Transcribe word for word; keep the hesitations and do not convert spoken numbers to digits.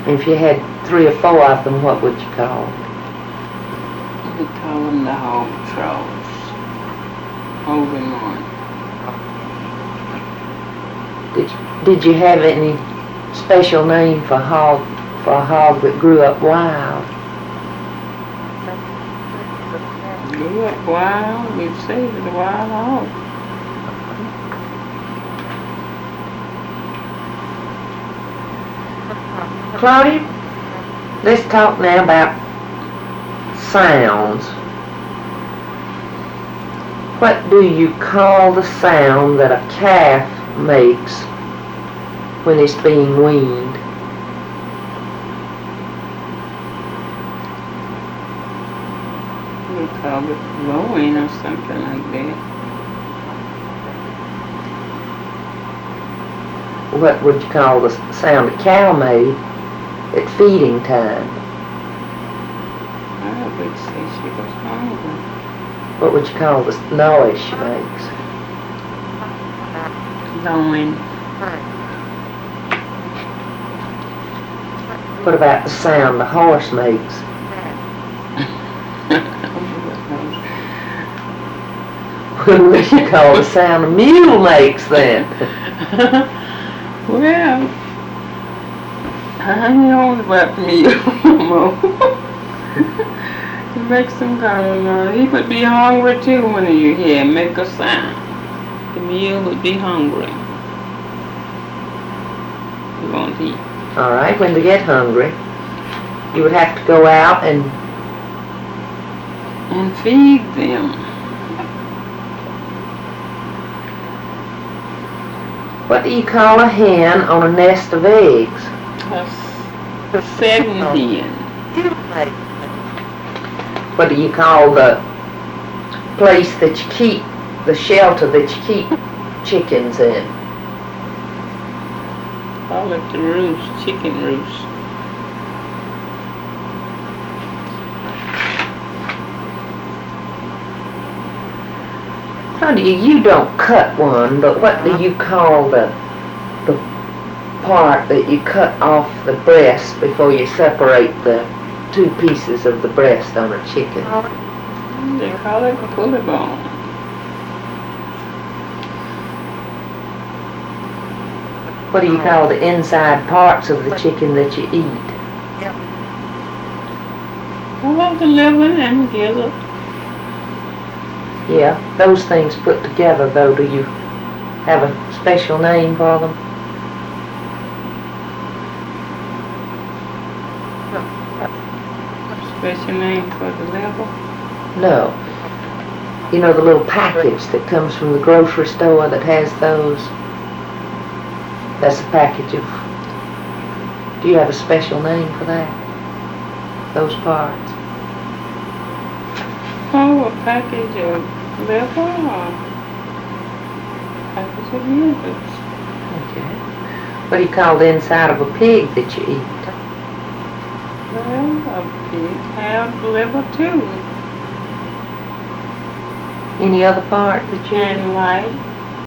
If you had three or four of them, what would you call them? We call them the hog trolls. Holding on. Did you, did you have any special name for hog for a hog that grew up wild? Grew up wild. We'd say it was a wild hog. Claudia, let's talk now about sounds. What do you call the sound that a calf makes when it's being weaned? We call it lowing or something like that. What would you call the sound a cow made at feeding time? I would say she was hungry. What would you call the noise she makes? Lowing. What about the sound the horse makes? What would you call the sound a mule makes then? Well, I know about the mule. He makes some kind of noise. He would be hungry too when you hear him make a sound. The mule would be hungry. He won't eat. All right, when they get hungry, you would have to go out and and feed them. What do you call a hen on a nest of eggs? A setting hen. What do you call the place that you keep, the shelter that you keep chickens in? Call it the roost, chicken roost. How do you, you don't cut one, but what do you call the the part that you cut off the breast before you separate the two pieces of the breast on a chicken? They call it pulley bone. What do you call the inside parts of the chicken that you eat? I love the liver and gizzard. Yeah, those things put together though, do you have a special name for them? Special name for the liver? No. You know the little package that comes from the grocery store that has those? That's a package of... Do you have a special name for that? Those parts? Oh, a package of liver or package of livers. Okay. What do you call the inside of a pig that you eat? Well, a pig have liver too. Any other part that you... And light.